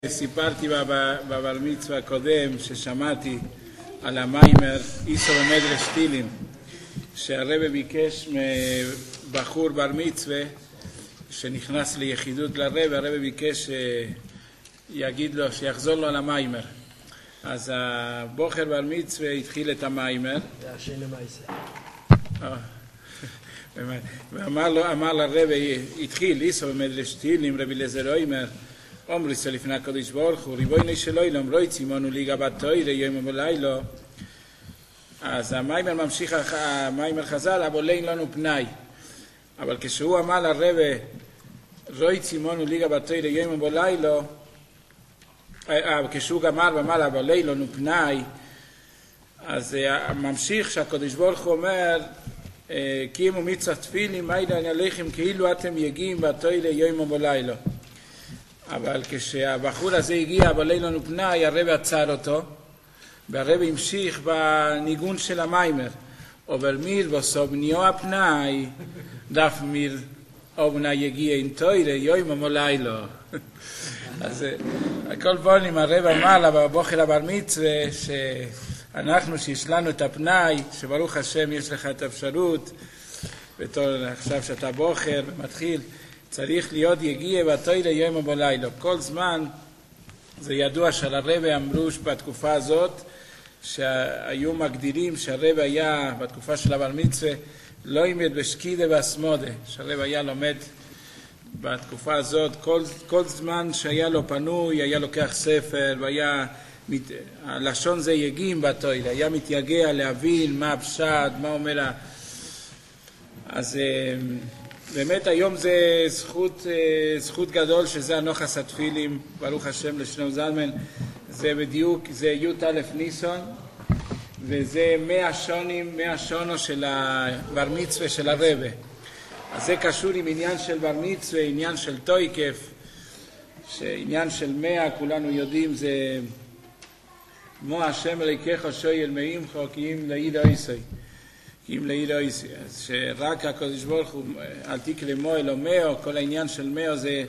סיפרתי בבר מצווה הקודם ששמעתי על המיימר איסו במדרש תהילים, שהרבא ביקש מבחור בר מצווה שנכנס ליחידות לרבא, הרבא ביקש שיגיד לו, שיחזור לו על המיימר. אז הבוחר בר מצווה התחיל את המיימר ואמר לרבא, התחיל איסו במדרש תהילים, רבי אליעזר אומר, אומרי לפני הקדוש ברוך הוא, ריבונו של עולם, רוצים אנו ליגה בתורה יום ולילה. אז המיימר ממשיך, המיימר חז"ל, אבל אין לנו פנאי. אבל כשהוא אמר לרבא, רוצים אנו ליגה בתורה יום ולילה, כשהוא גמר ואמר, אבל אין לנו פנאי, אז ממשיך שהקדוש ברוך הוא אומר, קיימו מצוות תפילין מעיד עליכם כאילו אתם יגיעים בתורה יום ולילה. אבל כשהבחור הזה הגיע, אבל אין לנו פנאי, הרבא עצר אותו, והרבא המשיך בניגון של המיימר. אבל מיר בסובניו הפנאי, דף מיר אובנה יגיע אין תורה יום ולילה. אז הכל פונים, הרבא אמר לבוחר הבר מצווה, שאנחנו שיש לנו את הפנאי, שברוך השם יש לך את האפשרות, עכשיו שאתה בוחר, מתחיל, צריך להיות יגיע בתורה יום ולילה. כל זמן זה ידוע שלרבא אמרו בתקופה הזאת שהיו מגדירים שהרבא היה בתקופה של הבר מצווה לא ילמד בשקידה והסמודה, שהרבא היה לומד בתקופה הזאת כל זמן שהיה לו פנוי, היה לוקח ספר והיה הלשון זה יגיעים בתורה, היה מתייגע להבין מה הפשט, מה אומר אז באמת היום זה זכות גדול שזה הנוחס התפילים, ברוך השם לשנינו זלמן, זה בדיוק, זה י"א ניסן, וזה 100 שונו של הבר מצווה של הרבא. אז זה קשור עם עניין של בר מצווה, עניין של תויקף, שעניין של 100 כולנו יודעים זה מו השם אלוקיך שואל מעמך כי אם לעיד אויסי. אם לעיד אויסי, אז שרק הקדוש ברוך הוא, אל תקרא מו אלו מאו, כל העניין של מאו זה,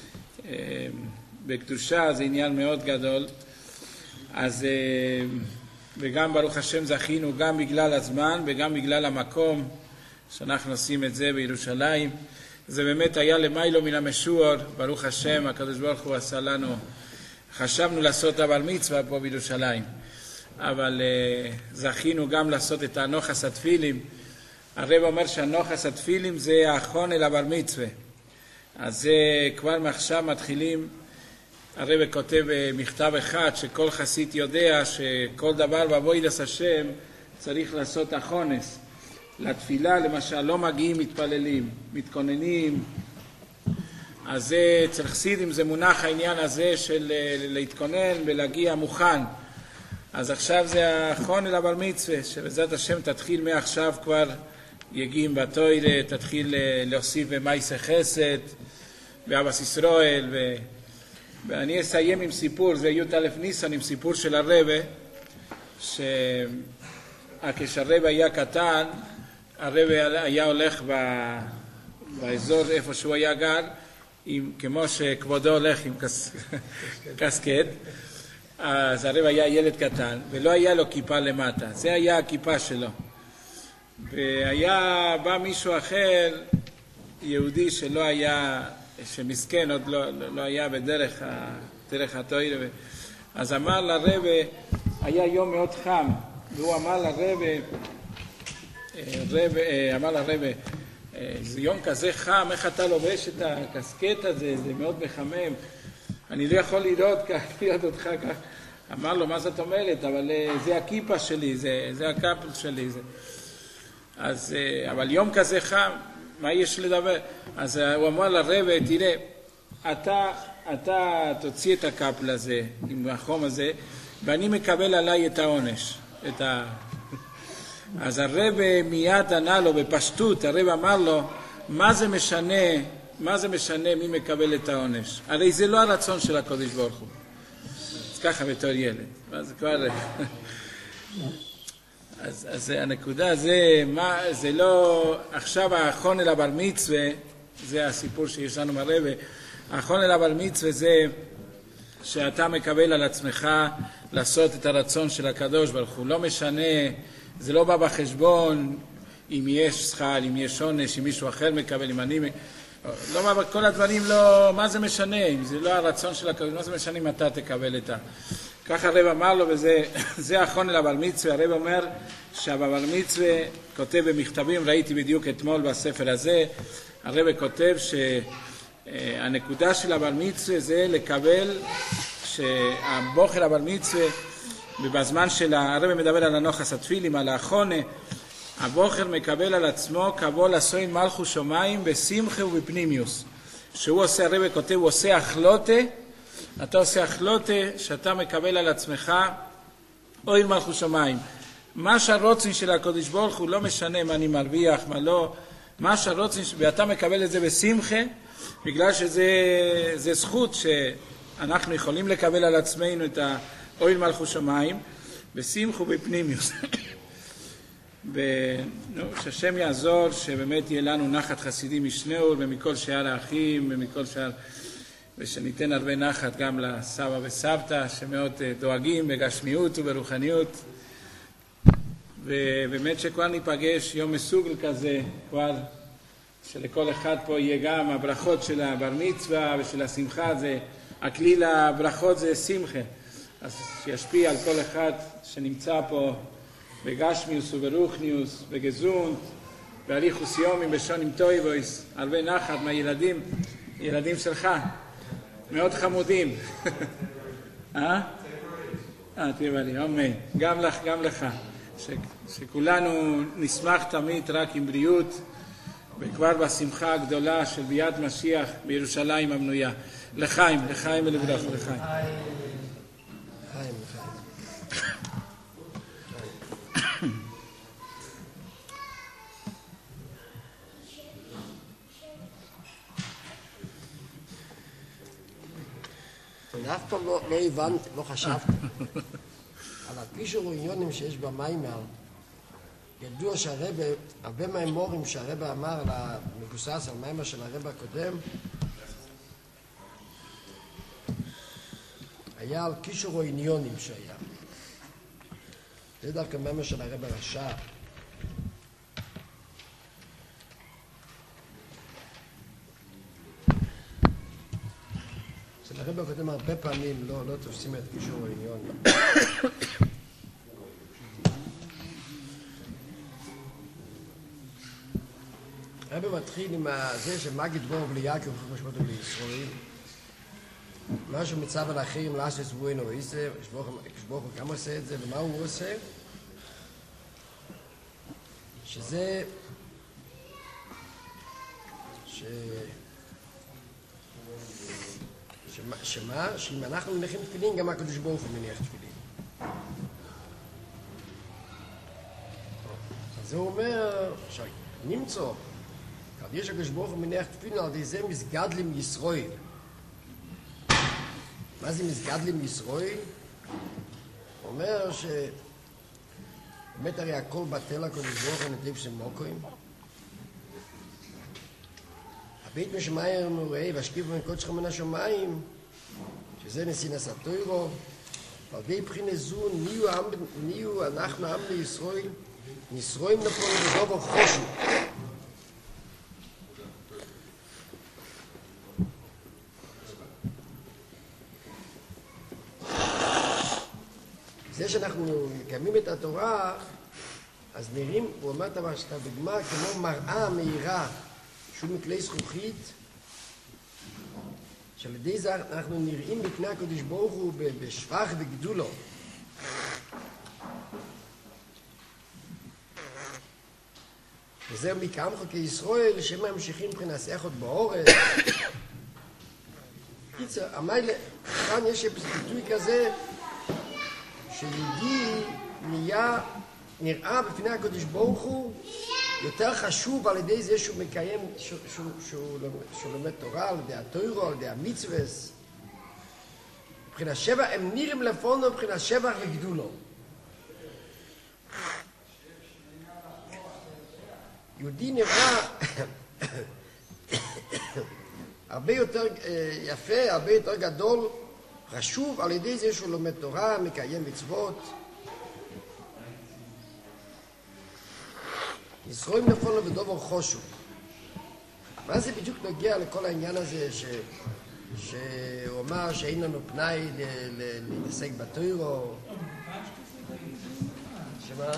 בקדושה זה עניין מאוד גדול, אז, וגם ברוך השם זכינו, גם בגלל הזמן וגם בגלל המקום, שאנחנו עושים את זה בירושלים, זה באמת היה למיילו מן המשוער, ברוך השם, הקדוש ברוך הוא עשה לנו, חשבנו לעשות אבל מצווה פה בירושלים, אבל זכינו גם לעשות את הנוחס התפילים. הרב אומר שהנוחס התפילים זה האחרון אל הבר מצווה. אז זה כבר מעכשיו מתחילים, הרב כותב מכתב אחד שכל חסיד יודע שכל דבר בעבודת השם צריך לעשות אחונס. לתפילה למשל לא מגיעים מתפללים, מתכוננים. אז זה אצל חסידים זה מונח העניין הזה של להתכונן ולהגיע מוכן. אז עכשיו זה האחרון אל הבר מצווה, שבעזרת השם תתחיל מעכשיו כבר יגיעים בתורה, תתחיל להוסיף במעשה חסד, באבס ישראל, ואני אסיים עם סיפור, זה י"א ניסן, עם סיפור של הרבא, כשהרבא היה קטן, הרבא היה הולך באזור איפה שהוא היה גר, כמו שכבודו הולך עם קסקט, אז הרב היה ילד קטן, ולא היה לו כיפה למטה, זה היה הכיפה שלו. והיה בא מישהו אחר, יהודי שלא היה, שמסכן, עוד לא היה בדרך התורה, אז אמר לרב, היה יום מאוד חם, והוא אמר לרב, זה יום כזה חם, איך אתה לובש את הקסקט הזה, זה מאוד מחמם. אני לא יכול לראות אותך כך. אמר לו, מה זאת אומרת? אבל זה הכיפה שלי, זה הקפל שלי. אז, אבל יום כזה חם, מה יש לדבר? אז הוא אמר לרבא, תראה, אתה תוציא את הקפל הזה, עם החום הזה, ואני מקבל עליי את העונש. אז הרבא מיד ענה לו בפשטות, הרבא אמר לו, מה זה משנה מי מקבל את העונש? הרי זה לא הרצון של הקדוש ברוך הוא. אז ככה בתור ילד. אז כבר... אז הנקודה זה לא... עכשיו האחרון אל הבר מצווה, זה הסיפור שיש לנו מהרבא, האחרון אל הבר מצווה זה שאתה מקבל על עצמך לעשות את הרצון של הקדוש ברוך הוא. לא משנה, זה לא בא בחשבון אם יש שכר, אם יש עונש, אם מישהו אחר מקבל, אם אני... לא בא, כל הדברים לא... מה זה משנה? אם זה לא הרצון של הקדוש, מה זה משנה אם אתה תקבל את ה... ככה הרב אמר לו, וזה האחרון אל הבר מצווה. הרב אומר שהבר מצווה כותב במכתבים, ראיתי בדיוק אתמול בספר הזה, הרב כותב שהנקודה של הבר מצווה זה לקבל שהבוחר הבר מצווה, ובזמן של הרב מדבר על הנוחס התפילים, על האחרונה, הבוחר מקבל על עצמו קבול עשוין מלכו שמיים בשמחה ובפנימיוס. שהוא עושה, הרב כותב, הוא עושה החלוטה, אתה עושה החלוטה שאתה מקבל על עצמך אוהל מלכו שמיים. מה שהרוצין של הקדוש ברוך הוא לא משנה מה אני מרוויח, מה לא, מה שהרוצין, ואתה מקבל את זה בשמחה, בגלל שזה זכות שאנחנו יכולים לקבל על עצמנו את האוהל מלכו שמיים, בשמחה ובפנימיוס. שהשם יעזור שבאמת יהיה לנו נחת חסידים משנאור ומכל שאר האחים ומכל שאר, ושניתן הרבה נחת גם לסבא וסבתא שמאוד דואגים בגשמיות וברוחניות, ובאמת שכבר ניפגש יום מסוגל כזה, כבר שלכל אחד פה יהיה גם הברכות של הבר מצווה ושל השמחה, זה הכליל הברכות זה שמחה, אז שישפיע על כל אחד שנמצא פה בגשמיוס וברוחניוס, בגזונט, בהליכוס יומים, בשונים טויבויס, הרבה נחת מהילדים, ילדים שלך, מאוד חמודים. תראה לי, אמן. גם לך, גם לך. שכולנו נשמח תמיד רק עם בריאות, וכבר בשמחה הגדולה של ביאת משיח בירושלים הבנויה. לחיים, לחיים ולברכה, לחיים. אף פעם לא הבנת, לא חשבת על הקישור עניונים שיש במיימר. ידוע שהרבא, הרבה מהאמורים שהרבא אמר מבוסס על מיימר של הרבא הקודם, היה על קישור עניונים שהיה. זה דווקא מיימר של הרבא רש"ב. הרב הקודם הרבה פעמים לא תופסים את קישור העניון. הרב מתחיל עם זה שמגיד בור בלי יעקב ומשמעות בלי ישראל. משהו מצב על האחרים לעשות בוינו ואיסה, כשבוך הוא כמה עושה את זה ומה הוא עושה? שזה שמה? שאם אנחנו מניחים תפילין, גם הקדוש ברוך הוא מניח תפילין. אז זה אומר שנמצא, יש הקדוש ברוך הוא מניח תפילין, על ידי זה מסגדלים ישראל. מה זה מסגדלים ישראל? הוא אומר באמת הרי הכל בטל הקדוש ברוך הוא נתיב של מוקוים. הבית משמעי ראה והשקיף בין קודשך מן השמיים, שזה נסינס התוירו, ועל די בחינה זו נהיו אנחנו עם לישראל, נשרואים נפלו בדובר חושו. זה שאנחנו מקיימים את התורה, אז נראים, הוא אומר את הדוגמה כמו מראה מהירה, שהוא מכלי זכוכית, שעל ידי זה אנחנו נראים בפני הקדוש ברוך הוא בשבח וגדולו. וזהו מקעמך כישראל, שהם ממשיכים מבחינת איכות באורץ. קיצר, המיילה, כאן יש ביטוי כזה, שיהודי נראה בפני הקדוש ברוך הוא, יותר חשוב על ידי זה שהוא מקיים, שהוא לומד תורה, על ידי התוירו, על ידי המצווס. מבחינת שבח, הם נראים לפונו מבחינת שבח וגדולו. יהודי נראה הרבה יותר יפה, הרבה יותר גדול, חשוב על ידי זה שהוא לומד תורה, מקיים מצוות. ישרואים נפול לו ודובר חושו. מה זה בדיוק נוגע לכל העניין הזה שהוא אמר שאין לנו פנאי להתעסק בתוירו? שמה?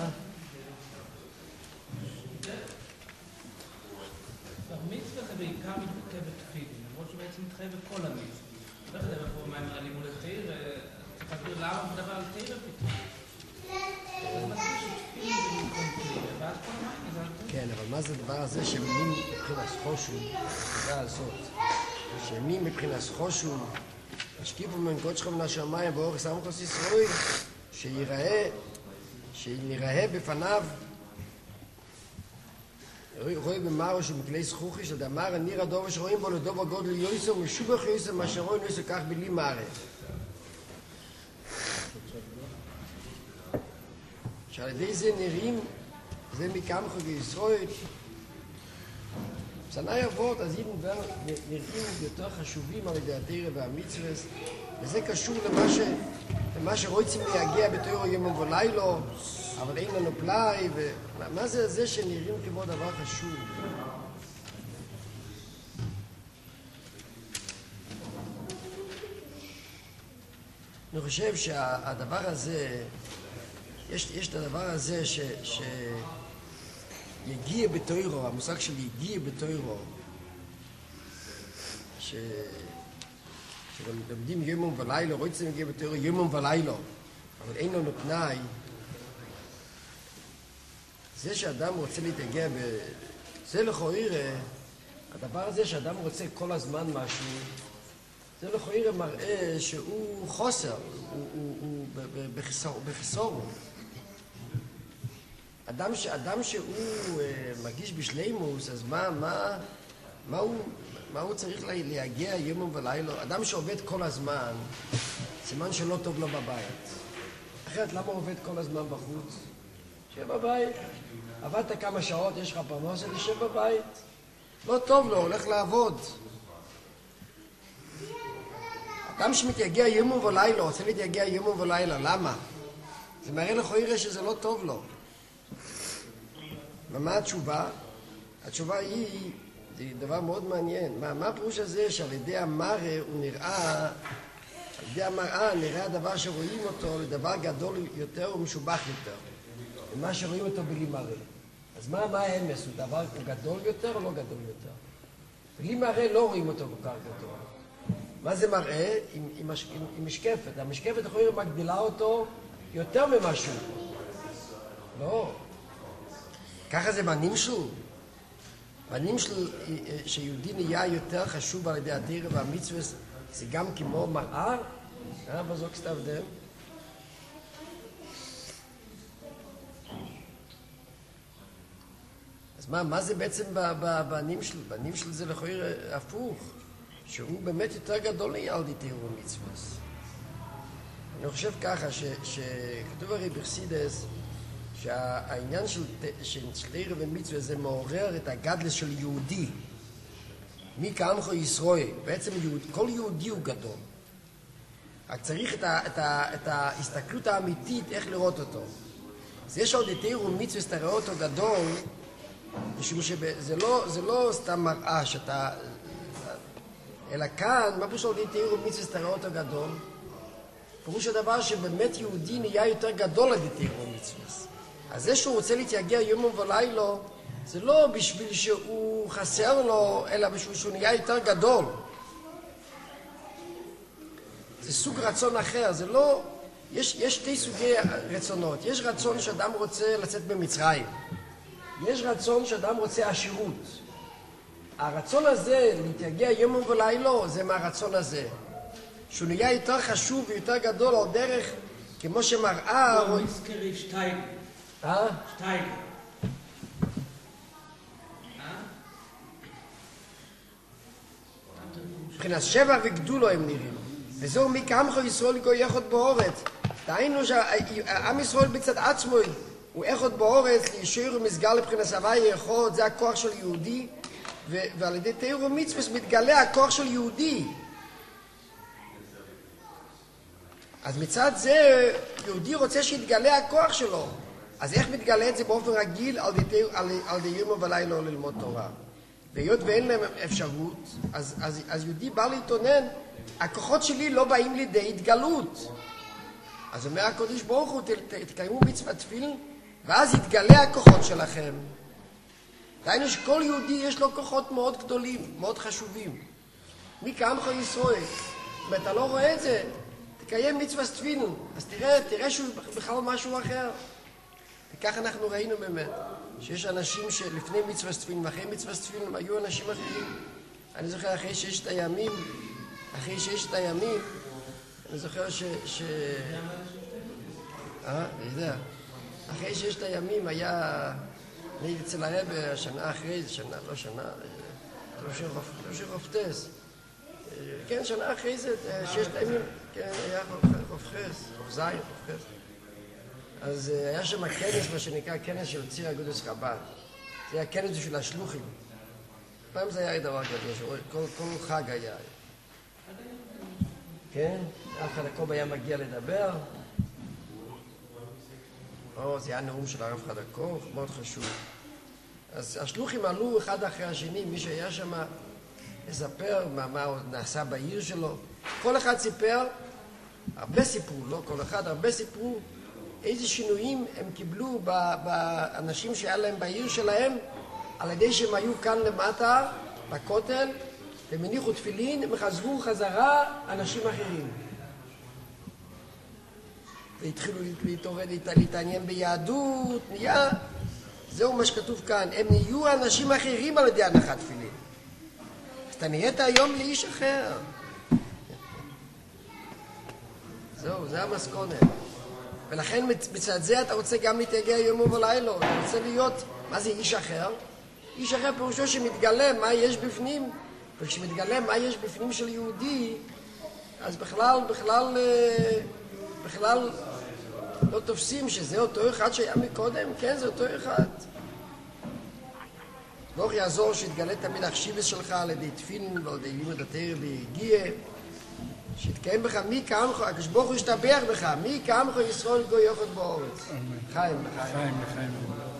המצווה זה בעיקר מתבטא בתפילין, למרות שבעצם מתחייב בכל המצווה. לא יודע פה מה הם מעלים מול התיר, צריך להסביר למה הוא מדבר על תיר פתאום. אז מדבר שתפילין זה במקום תיר, ואז כל המים זה על תיר. כן, אבל מה זה הדבר הזה שמי מבחינת חושו, זה הזאת, שמי מבחינת חושו, השקיפו מנקוד שלך מן השמיים ואורך סמכוס ישראל, שנראה בפניו, רואה במארו שמכלי זכוכי של דמר הניר הדובר שרואים בו לדובר גודל יויסו ומשובח יויסו מה שרואים יויסו כך בלי מרה. שעל ידי זה נראים, זה מקמחו בישראל, שנה יבוא, אז אם נראים יותר חשובים על ידי התורה והמצווה, וזה קשור למה שרוצים להגיע בתורה יום ולילה, אבל אין לנו פלאי, ומה זה שנראים כמו דבר חשוב? אני חושב שהדבר הזה, יש את הדבר הזה יגיע בתוירו, המושג של יגיע בתוירו, שלומדים יום ולילה, רוצים להגיע בתוירו יום ולילה, אבל אין לנו תנאי. זה שאדם רוצה להתגיע זה לכאורה, הדבר הזה שאדם רוצה כל הזמן משהו, זה לכאורה מראה שהוא חוסר, הוא בחיסור. אדם שהוא מרגיש בשלימוס, אז מה הוא צריך להגיע יום ולילה? אדם שעובד כל הזמן, סימן שלא טוב לו בבית. אחרת למה הוא עובד כל הזמן בחוץ? שב בבית. עבדת כמה שעות, יש לך פרנסה, תשב בבית. לא טוב לו, הולך לעבוד. אדם שמתייגע יום ולילה, רוצה להתייגע יום ולילה, למה? זה מראה לכאורה שזה לא טוב לו. ומה התשובה? התשובה היא, זה דבר מאוד מעניין. מה הפירוש הזה שעל ידי המראה הוא נראה, על ידי המראה נראה הדבר שרואים אותו לדבר גדול יותר ומשובח יותר. ומה שרואים אותו בלי מראה. אז מה האמס? הוא גדול יותר או לא גדול יותר? בלי מראה לא רואים אותו כל כך גדול. מה זה מראה? עם משקפת. המשקפת יכולה מגדילה אותו יותר ממשהו. לא. ככה זה בנמשל. בנמשל שיהודי נהיה יותר חשוב על ידי התורה והמצווה, זה גם כמו מראה. בזוק סתבדם. אז מה זה בעצם בנמשל? בנמשל זה לכאורה הפוך, שהוא באמת יותר גדול נהיה על ידי תורה ומצווה. אני חושב ככה שכתוב הרי בחסידות שהעניין של תורה ומצווה זה מעורר את הגדלס של יהודי. מי כעמך ישראל? בעצם כל יהודי הוא גדול. רק צריך את ההסתכלות האמיתית איך לראות אותו. אז יש עוד את תורה ומצווה תראה אותו גדול, משום שזה לא סתם מראה שאתה... אלא כאן, מה פירוש עוד את תורה ומצווה תראה אותו גדול? פירוש הדבר שבאמת יהודי נהיה יותר גדול על ידי תורה ומצווה. אז זה שהוא רוצה להתייגע יום ולילה, זה לא בשביל שהוא חסר לו, אלא בשביל שהוא נהיה יותר גדול. זה סוג רצון אחר, זה לא... יש שתי סוגי רצונות. יש רצון שאדם רוצה לצאת במצרים. יש רצון שאדם רוצה עשירות. הרצון הזה, להתייגע יום ולילה, זה מהרצון הזה. שהוא נהיה יותר חשוב ויותר גדול על דרך, כמו שמראה... לא, נזכרי שטייגר. שטייגר. מבחינת שבח וגדולו הם נראים. וזהו מי כעמך ישראל גוי אחד באורץ. דהיינו שהעם ישראל בצד עצמו הוא אחד באורץ, להישאר ומסגר לבחינת הווי אחד, זה הכוח של יהודי, ועל ידי תורה ומצווה מתגלה הכוח של יהודי. אז מצד זה, יהודי רוצה שיתגלה הכוח שלו. אז איך מתגלה את זה באופן רגיל על די יום ולילה ללמוד תורה? והיות ואין להם אפשרות, אז יהודי בא להתאונן, הכוחות שלי לא באים לידי התגלות. אז אומר הקדוש ברוך הוא, תקיימו מצוות תפילין, ואז יתגלה הכוחות שלכם. דהיינו שכל יהודי יש לו כוחות מאוד גדולים, מאוד חשובים. מי כעמך ישראל? אם אתה לא רואה את זה, תקיים מצוות תפילין, אז תראה שהוא בכלל משהו אחר. וכך אנחנו ראינו באמת, שיש אנשים שלפני מצוות תפילין ואחרי מצוות תפילין היו אנשים אחרים. אני זוכר אחרי 6 הימים, אני זוכר אני יודע. אחרי 6 הימים היה, אני אצל הרב השנה אחרי, לא שנה, לא שרופטס. כן, שנה אחרי זה, 6 הימים, כן, היה רופחס, רופזיין, רופחס. אז היה שם כנס, מה שנקרא כנס של ציר אגודס חב"ד. זה היה כנס בשביל השלוחים. פעם זה היה דבר כזה, כל חג היה. כן, אף אחד הקוב היה מגיע לדבר. זה היה נאום של הרב חדקוב, מאוד חשוב. אז השלוחים עלו אחד אחרי השני, מי שהיה שם לספר מה הוא נעשה בעיר שלו. כל אחד סיפר, הרבה סיפרו, לא כל אחד, הרבה סיפרו איזה שינויים הם קיבלו באנשים שהיה להם בעיר שלהם, על ידי שהם היו כאן למטה, בכותל, הם הניחו תפילין, הם חזרו חזרה אנשים אחרים. והתחילו להתעניין ביהדות, זהו מה שכתוב כאן, הם נהיו אנשים אחרים על ידי הנחת תפילין. אז אתה נהיית היום לאיש אחר. זהו, זה המסכונת. ולכן מצד זה אתה רוצה גם להתייגע יום ולילה, אתה רוצה להיות, מה זה איש אחר? איש אחר פירושו שמתגלה מה יש בפנים, וכשמתגלה מה יש בפנים של יהודי, אז בכלל לא תופסים שזה אותו אחד שהיה מקודם, כן, זה אותו אחד. ברוך יעזור שיתגלה תמיד החשיבות שלך על ידי תפילין ועל ידי לימוד התורה והגיע, שיתקיים בך מי כעמך, הקדוש ברוך הוא ישתבח בך, מי כעמך ישראל גוי יאחד בארץ. חיים.